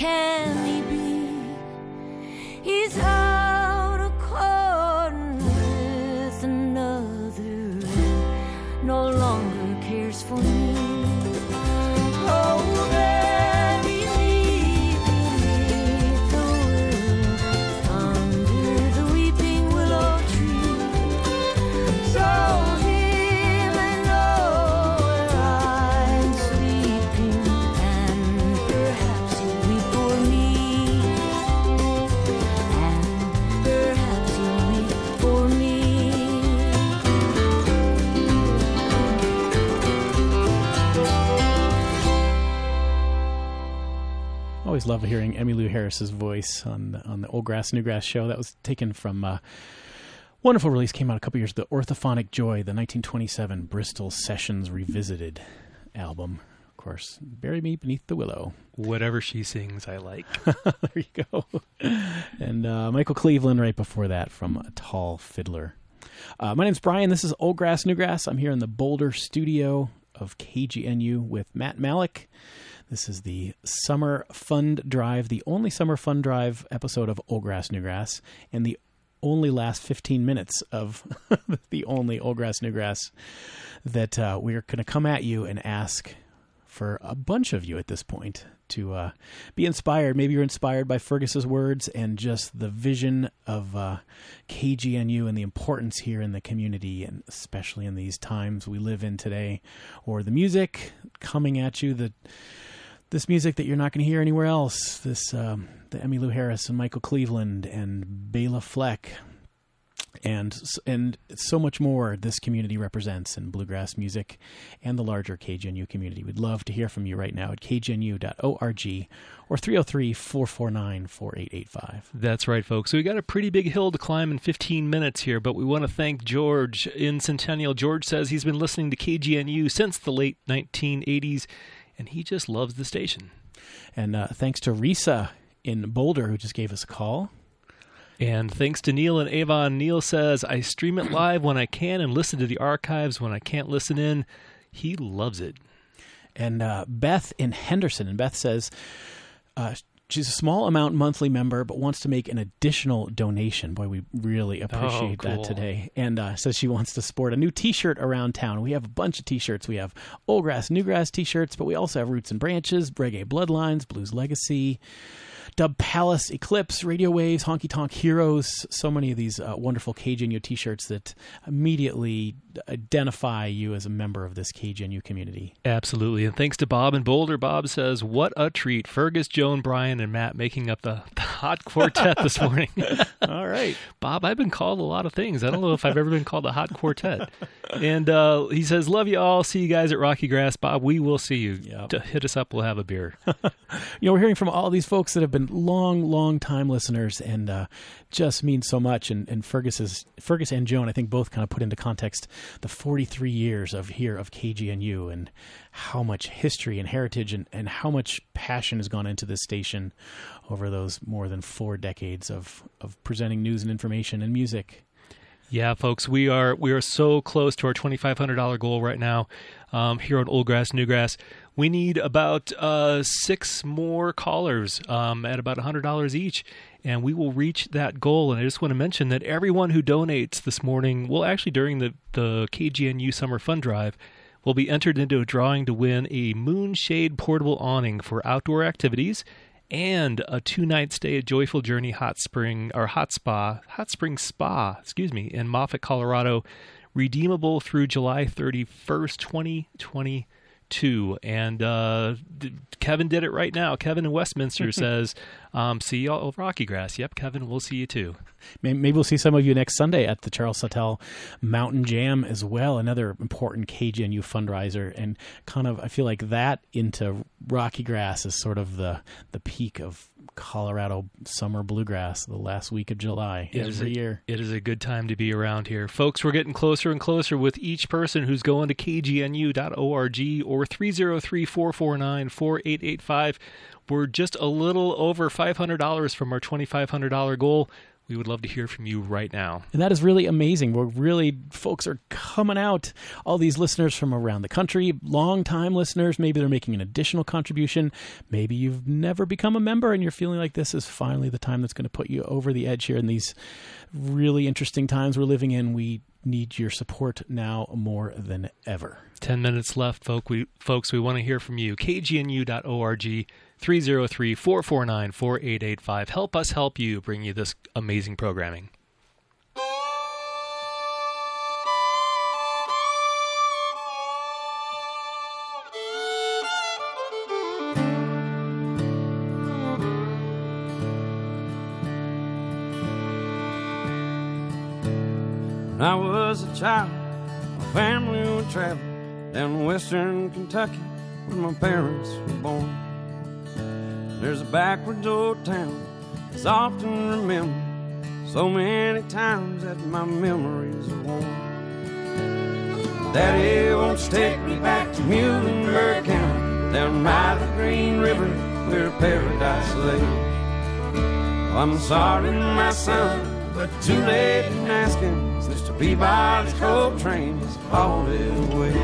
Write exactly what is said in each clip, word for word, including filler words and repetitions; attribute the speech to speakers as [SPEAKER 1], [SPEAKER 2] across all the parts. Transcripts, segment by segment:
[SPEAKER 1] can he be? He's out a-courting with another, no longer cares for me. Oh, bury me beneath the willow, under the weeping willow tree, so he may know where I'm sleeping, and perhaps he'll weep for me, and perhaps he'll weep for me.
[SPEAKER 2] Always love hearing Emmylou Harris's voice on the, on the Old Grass, New Grass show. That was taken from a wonderful release, came out a couple years ago, The Orthophonic Joy, the nineteen twenty-seven Bristol Sessions Revisited album. Of course, Bury Me Beneath the Willow.
[SPEAKER 3] Whatever she sings, I like.
[SPEAKER 2] There you go. And uh, Michael Cleveland right before that from A Tall Fiddler. Uh, my name's Brian. This is Old Grass, New Grass. I'm here in the Boulder studio of K G N U with Matt Malik. This is the Summer Fund Drive, the only Summer Fund Drive episode of Old Grass, New Grass, and the only last fifteen minutes of the only Old Grass, New Grass that uh, we're going to come at you and ask for a bunch of you at this point to uh, be inspired. Maybe you're inspired by Fergus's words and just the vision of uh, K G N U and the importance here in the community, and especially in these times we live in today, or the music coming at you, the this music that you're not going to hear anywhere else, this um, the Emmylou Harris and Michael Cleveland and Bela Fleck, and and so much more this community represents in bluegrass music and the larger K G N U community. We'd love to hear from you right now at k g n u dot org or three oh three, four four nine, four eight eight five.
[SPEAKER 3] That's right, folks. So we got a pretty big hill to climb in fifteen minutes here, but we want to thank George in Centennial. George says he's been listening to K G N U since the late nineteen eighties, and he just loves the station.
[SPEAKER 2] And uh, thanks to Risa in Boulder, who just gave us a call.
[SPEAKER 3] And thanks to Neil and Avon. Neil says, I stream it live when I can and listen to the archives when I can't listen in. He loves it.
[SPEAKER 2] And uh, Beth in Henderson. And Beth says uh, she's a small amount monthly member, but wants to make an additional donation. Boy, we really appreciate
[SPEAKER 3] oh, cool.
[SPEAKER 2] that today. And uh, says she wants to sport a new T-shirt around town. We have a bunch of T-shirts. We have Old Grass, New Grass T-shirts, but we also have Roots and Branches, Reggae Bloodlines, Blues Legacy, Dub Palace, Eclipse, Radio Waves, Honky Tonk Heroes, so many of these uh, wonderful K G N U T-shirts that immediately identify you as a member of this K G N U community.
[SPEAKER 3] Absolutely. And thanks to Bob in Boulder. Bob says, what a treat. Fergus, Joan, Brian, and Matt making up the, the hot quartet this morning.
[SPEAKER 2] All right.
[SPEAKER 3] Bob, I've been called a lot of things. I don't know if I've ever been called a hot quartet. And uh, he says, love you all. See you guys at Rocky Grass. Bob, we will see you.
[SPEAKER 2] Yep.
[SPEAKER 3] To hit us up. We'll have a beer.
[SPEAKER 2] You know, we're hearing from all these folks that have been long, long time listeners, and uh, just mean so much. And, and Fergus's, Fergus and Joan, I think, both kind of put into context the forty-three years of here of K G N U and how much history and heritage and, and how much passion has gone into this station over those more than four decades of, of presenting news and information and music.
[SPEAKER 3] Yeah, folks, we are we are so close to our twenty-five hundred dollars goal right now um, here on Old Grass, New Grass. We need about uh, six more callers um, at about one hundred dollars each, and we will reach that goal. And I just want to mention that everyone who donates this morning, well, actually during the, the K G N U Summer Fund Drive, will be entered into a drawing to win a Moonshade portable awning for outdoor activities and a two-night stay at Joyful Journey Hot Spring or Hot Spa, Hot Spring Spa, excuse me, in Moffett, Colorado, redeemable through July thirty-first, twenty twenty-two. And uh, Kevin did it right now. Kevin in Westminster says, um, see you all over Rocky Grass. Yep, Kevin, we'll see you too.
[SPEAKER 2] Maybe we'll see some of you next Sunday at the Charles Sawtelle Mountain Jam as well, another important K G N U fundraiser. And kind of, I feel like that into Rocky Grass is sort of the, the peak of Colorado summer bluegrass, the last week of July
[SPEAKER 3] it
[SPEAKER 2] every
[SPEAKER 3] a,
[SPEAKER 2] year.
[SPEAKER 3] It is a good time to be around here. Folks, we're getting closer and closer with each person who's going to k g n u dot org or three oh three, four four nine, four eight eight five. We're just a little over five hundred dollars from our twenty-five hundred dollars goal. we would love to hear from you right now.
[SPEAKER 2] And that is really amazing. We're really, folks are coming out. All these listeners from around the country, long-time listeners, maybe they're making an additional contribution. Maybe you've never become a member and you're feeling like this is finally the time that's going to put you over the edge here in these really interesting times we're living in. We need your support now more than ever.
[SPEAKER 3] Ten minutes left, folk. We, folks. We want to hear from you. K G N U dot org, three oh three, four four nine, four eight eight five. Help us help you bring you this amazing programming.
[SPEAKER 4] When I was a child, my family would travel down western Kentucky where my parents were born. There's a backwoods old town that's often remembered so many times that my memories are worn. Daddy, won't you take me back to Muhlenberg County, down by the Green River where paradise lay? Oh, I'm sorry, my son, but too late in asking. Mister Peabody's coal train has hauled it away.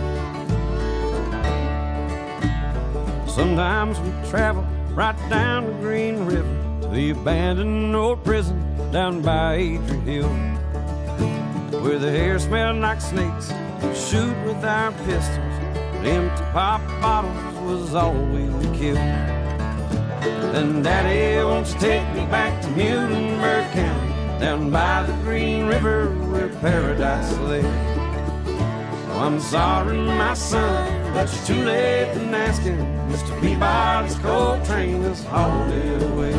[SPEAKER 4] Sometimes we travel right down the Green River to the abandoned old prison down by Adrie Hill, where the air smelled like snakes. We shoot with our pistols, but empty pop bottles was all we would kill. Then Daddy, won't you take me back to Muhlenberg County, down by the Green River where paradise lay? Oh, I'm sorry, my son, but you're too late in asking. Mister Peabody's coal train has hauled it away.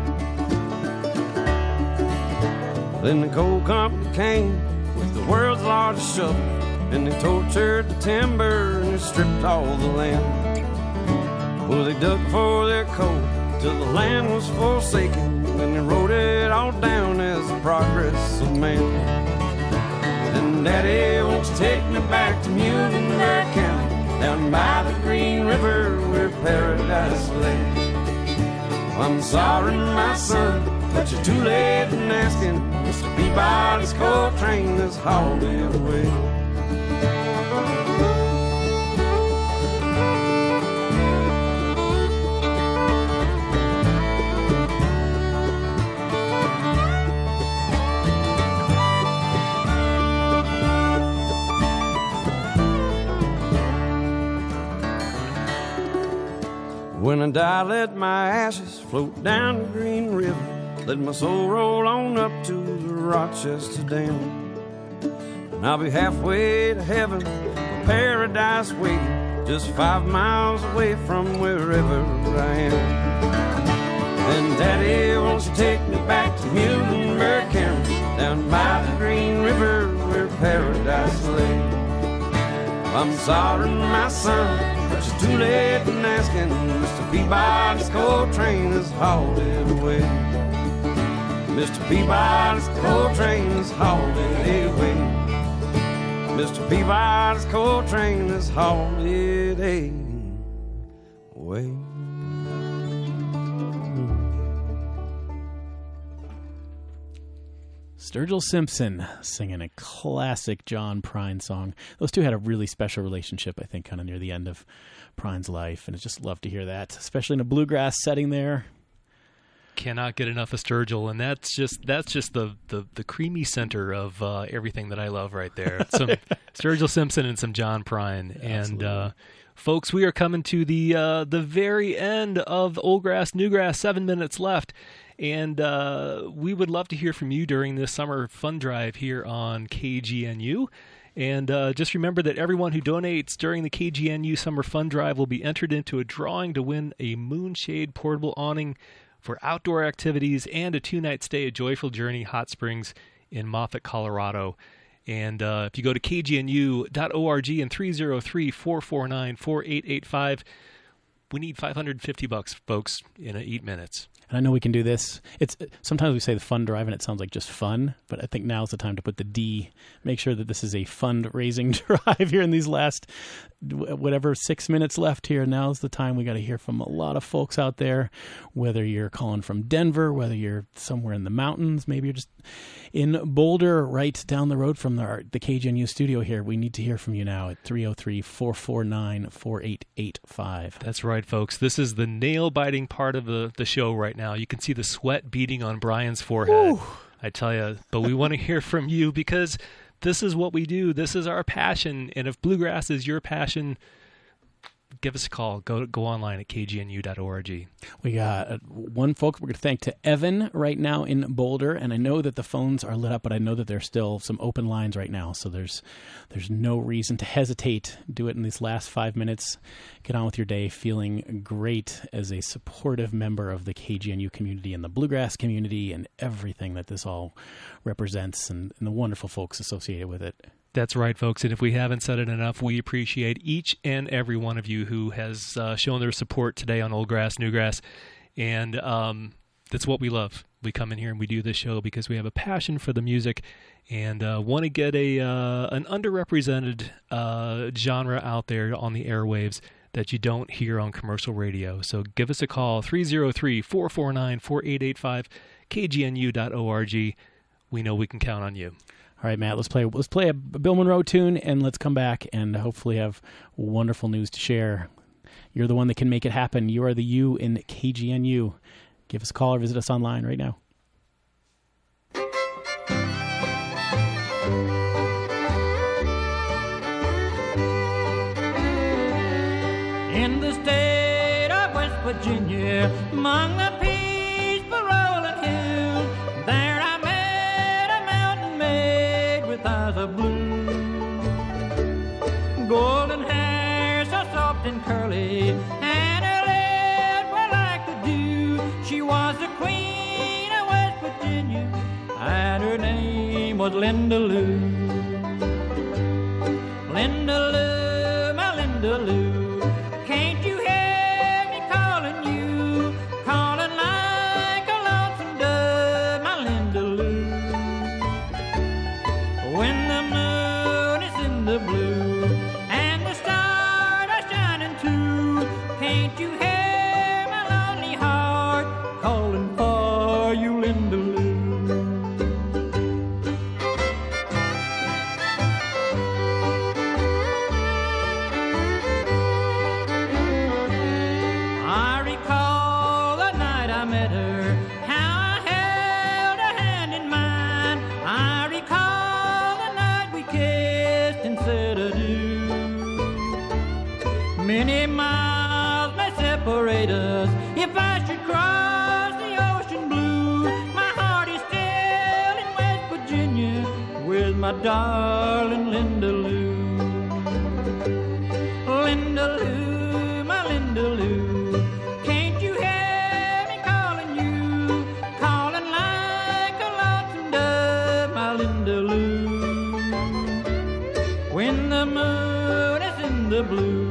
[SPEAKER 4] Then the coal company came with the world's largest shovel, and they tortured the timber and they stripped all the land. Well, they dug for their coal till the land was forsaken, and they wrote it all down as the progress of man. And Daddy, won't you take me back to Muhlenberg County, down by the Green River where paradise lay? Well, I'm sorry, my son, but you're too late in asking. Mister Peabody's coal train has hauled it away. When I die, let my ashes float down the Green River. Let my soul roll on up to the Rochester Dam. And I'll be halfway to heaven, with paradise waiting, just five miles away from wherever I am. Then Daddy, won't you take me back to Muhlenberg County, down by the Green River where paradise lay? I'm sorry, my son, but you're too late in asking. Mister Peabody's coal train has hauled it away. Mister Peabody's coal train has hauled it away. Mister Peabody's coal train has hauled it away.
[SPEAKER 2] Sturgill Simpson singing a classic John Prine song. Those two had a really special relationship, I think, kind of near the end of Prine's life, and I just love to hear that, especially in a bluegrass setting there.
[SPEAKER 3] Cannot get enough of Sturgill, and that's just that's just the the, the creamy center of uh, everything that I love right there. Some Sturgill Simpson and some John Prine. And uh, folks, we are coming to the uh, the very end of Old Grass, New Grass. Seven minutes left. And uh, we would love to hear from you during this summer fund drive here on K G N U. And uh, just remember that everyone who donates during the K G N U Summer Fund Drive will be entered into a drawing to win a Moonshade portable awning for outdoor activities and a two-night stay at Joyful Journey Hot Springs in Moffat, Colorado. And uh, if you go to K G N U dot org and three oh three, four four nine, four eight eight five, we need five hundred fifty bucks, folks, in eight minutes.
[SPEAKER 2] And I know we can do this. It's sometimes we say the fund drive and it sounds like just fun, but I think now's the time to put the D. Make sure that this is a fundraising drive here in these last whatever six minutes left here, now's the time. We got to hear from a lot of folks out there, whether you're calling from Denver, whether you're somewhere in the mountains, maybe you're just in Boulder, right down the road from the, the K G N U studio here. We need to hear from you now at three oh three, four four nine, four eight eight five.
[SPEAKER 3] That's right, folks. This is the nail-biting part of the, the show right now. You can see the sweat beading on Brian's forehead. Woo. I tell you, but we want to hear from you because this is what we do. This is our passion. And if bluegrass is your passion, give us a call. Go go online at k g n u dot org.
[SPEAKER 2] We got uh, one folks we're going to thank to Evan right now in Boulder, and I know that the phones are lit up, but I know that there's still some open lines right now, so there's there's no reason to hesitate. Do it in these last five minutes. Get on with your day feeling great as a supportive member of the K G N U community and the bluegrass community and everything that this all represents and, and the wonderful folks associated with it.
[SPEAKER 3] That's right, folks. And if we haven't said it enough, we appreciate each and every one of you who has uh, shown their support today on Old Grass, New Grass. And um, that's what we love. We come in here and we do this show because we have a passion for the music and uh, want to get a uh, an underrepresented uh, genre out there on the airwaves that you don't hear on commercial radio. So give us a call, three oh three, four four nine, four eight eight five, k g n u dot org. We know we can count on you.
[SPEAKER 2] All right, Matt, let's play let's play a Bill Monroe tune, and let's come back and hopefully have wonderful news to share. You're the one that can make it happen. You are the you in K G N U. Give us a call or visit us online right now.
[SPEAKER 5] In the state of West Virginia, among the peaceful rolling hills, there I met a mountain maid with eyes of blue. Golden hair so soft and curly, and her lips were like the dew. She was the queen of West Virginia, and her name was Linda Lou. Linda Lou, my Linda Lou. Can't you hear me calling you, calling like a lonesome dove, my Linda Lou? When the moon is in the blue and the stars are shining too, can't you hear my lonely heart calling for you, Linda Lou? Many miles may separate us. If I should cross the ocean blue, my heart is still in West Virginia with my darling Linda Lou. Linda Lou, my Linda Lou. Can't you hear me calling you, calling like a lonesome dove, my Linda Lou? When the moon is in the blue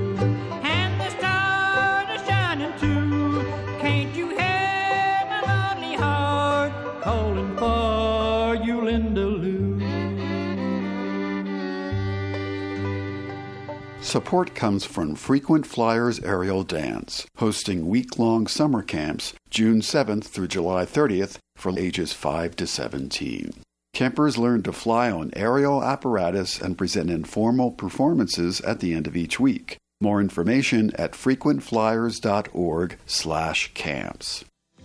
[SPEAKER 6] Support comes from Frequent Flyers Aerial Dance, hosting week-long summer camps June seventh through July thirtieth for ages five to seventeen. Campers learn to fly on aerial apparatus and present informal performances at the end of each week. More information at frequent flyers dot org slash camps.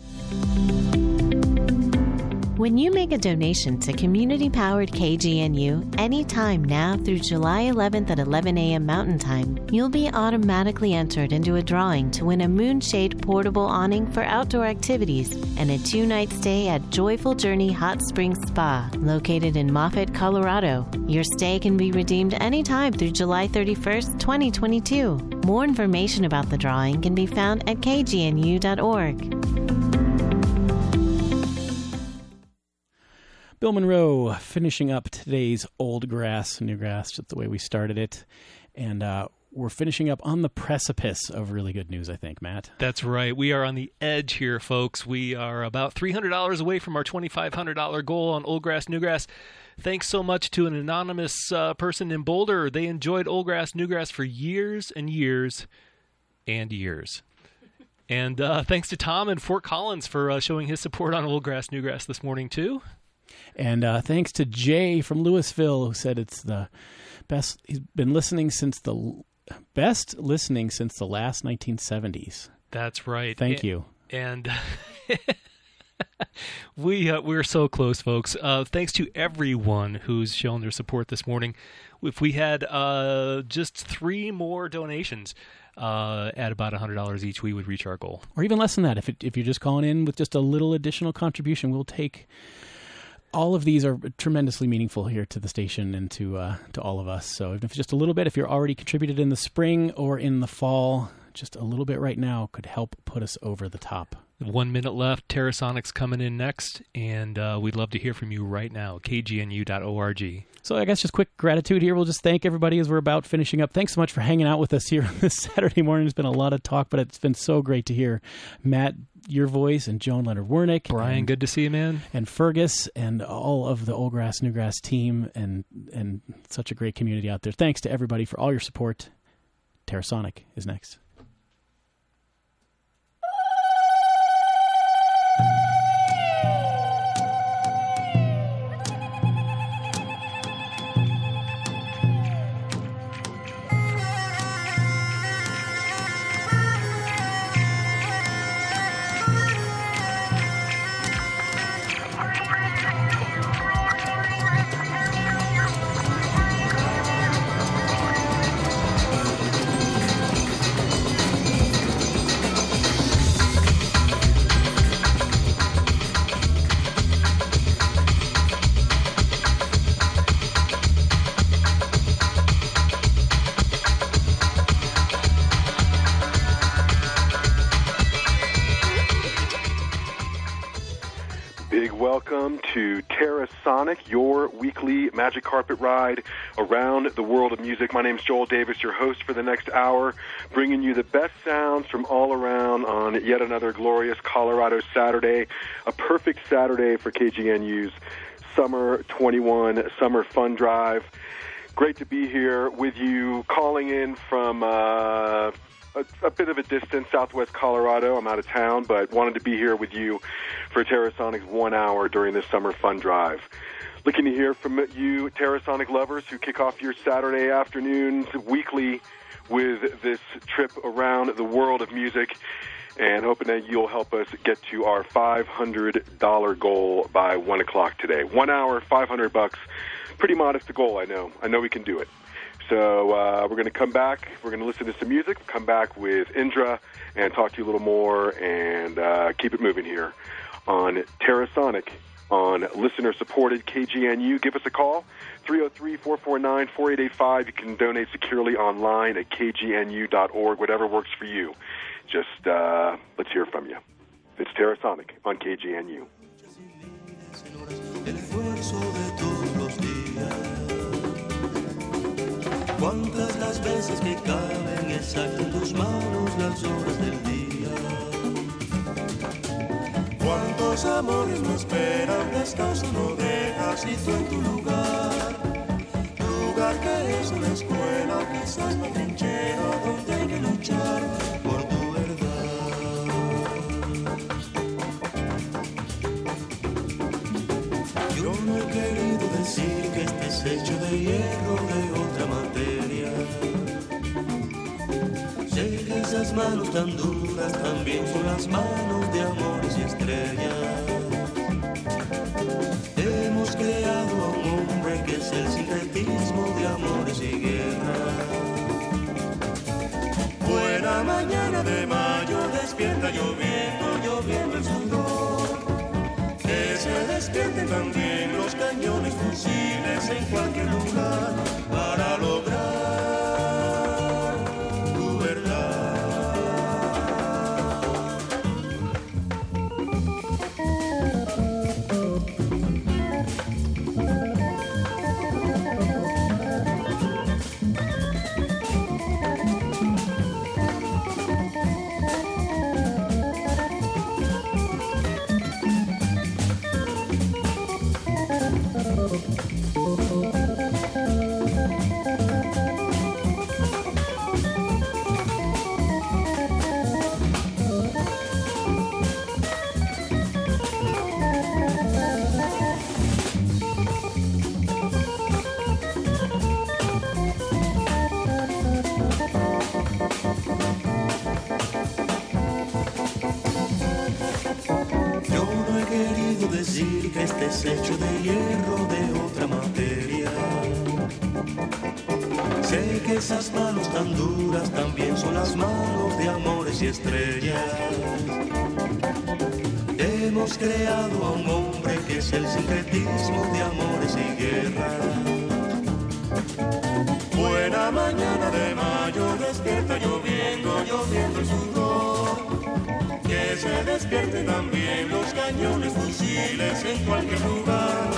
[SPEAKER 7] When you make a donation to community-powered K G N U anytime now through July eleventh at eleven a.m. Mountain Time, you'll be automatically entered into a drawing to win a Moonshade portable awning for outdoor activities and a two-night stay at Joyful Journey Hot Springs Spa, located in Moffett, Colorado. Your stay can be redeemed anytime through July thirty-first, twenty twenty-two. More information about the drawing can be found at k g n u dot org.
[SPEAKER 2] Bill Monroe finishing up today's Old Grass, New Grass, just the way we started it. And uh, we're finishing up on the precipice of really good news, I think, Matt.
[SPEAKER 3] That's right. We are on the edge here, folks. We are about three hundred dollars away from our twenty-five hundred dollars goal on Old Grass, New Grass. Thanks so much to an anonymous uh, person in Boulder. They enjoyed Old Grass, New Grass for years and years and years. And uh, thanks to Tom in Fort Collins for uh, showing his support on Old Grass, New Grass this morning, too.
[SPEAKER 2] And uh, thanks to Jay from Louisville, who said it's the best. He's been listening since the l- best listening since the last nineteen seventies.
[SPEAKER 3] That's right.
[SPEAKER 2] Thank
[SPEAKER 3] and,
[SPEAKER 2] you.
[SPEAKER 3] And we uh, we're so close, folks. Uh, thanks to everyone who's shown their support this morning. If we had uh, just three more donations uh, at about one hundred dollars each, we would reach our goal.
[SPEAKER 2] Or even less than that. If it, if you're just calling in with just a little additional contribution, we'll take. All of these are tremendously meaningful here to the station and to uh, to all of us. So if it's just a little bit, if you're already contributed in the spring or in the fall, just a little bit right now could help put us over the top.
[SPEAKER 3] One minute left. Terrasonic's coming in next, and uh, we'd love to hear from you right now. K G N U dot org.
[SPEAKER 2] So I guess just quick gratitude here. We'll just thank everybody as we're about finishing up. Thanks so much for hanging out with us here on this Saturday morning. It's been a lot of talk, but it's been so great to hear Matt, your voice, and Joan Leonard Wernick.
[SPEAKER 3] Brian,
[SPEAKER 2] and,
[SPEAKER 3] good to see you, man.
[SPEAKER 2] And Fergus and all of the Old Grass, New Grass team, and and such a great community out there. Thanks to everybody for all your support. Terrasonic is next.
[SPEAKER 8] Welcome to Terrasonic, your weekly magic carpet ride around the world of music. My name's Joel Davis, your host for the next hour, bringing you the best sounds from all around on yet another glorious Colorado Saturday, a perfect Saturday for K G N U's Summer twenty-one Summer Fun Drive. Great to be here with you, calling in from uh, a, a bit of a distance, southwest Colorado. I'm out of town, but wanted to be here with you for Terrasonic's one hour during this Summer Fun Drive. Looking to hear from you, Terrasonic lovers, who kick off your Saturday afternoons weekly with this trip around the world of music, and hoping that you'll help us get to our five hundred dollars goal by one o'clock today. One hour, five hundred bucks. Pretty modest goal, I know. I know we can do it. So uh, we're going to come back. We're going to listen to some music, come back with Indra, and talk to you a little more, and uh, keep it moving here on Terrasonic on listener-supported K G N U. Give us a call, three oh three, four four nine, four eight eight five. You can donate securely online at K G N U dot org, whatever works for you. Just uh, let's hear from you. It's Terrasonic on K G N U.
[SPEAKER 9] Cuántas las veces que caben exacto en tus manos las horas del día. Cuántos amores no esperan descanso, no dejas y tú en tu lugar. Lugar que es una escuela, quizás una trinchera donde hay que luchar por tu verdad. Yo no he querido decir que estés hecho de hierro de otra materia. Sé que esas manos tan duras también son las manos de amores y estrellas. Hemos creado a un hombre que es el sincretismo de amores y guerra. Buena mañana de mayo, despierta lloviendo, lloviendo el sudor. Que se despierten también los cañones fusiles en cualquier lugar para lograr tu verdad. es hecho de hierro, de otra materia. Sé que esas manos tan duras también son las manos de amores y estrellas. Hemos creado a un hombre que es el sincretismo de amores y guerras. Buena mañana de mayo, despierta lloviendo, lloviendo el sudor. Que se despierten también los cañones, fusiles en cualquier lugar.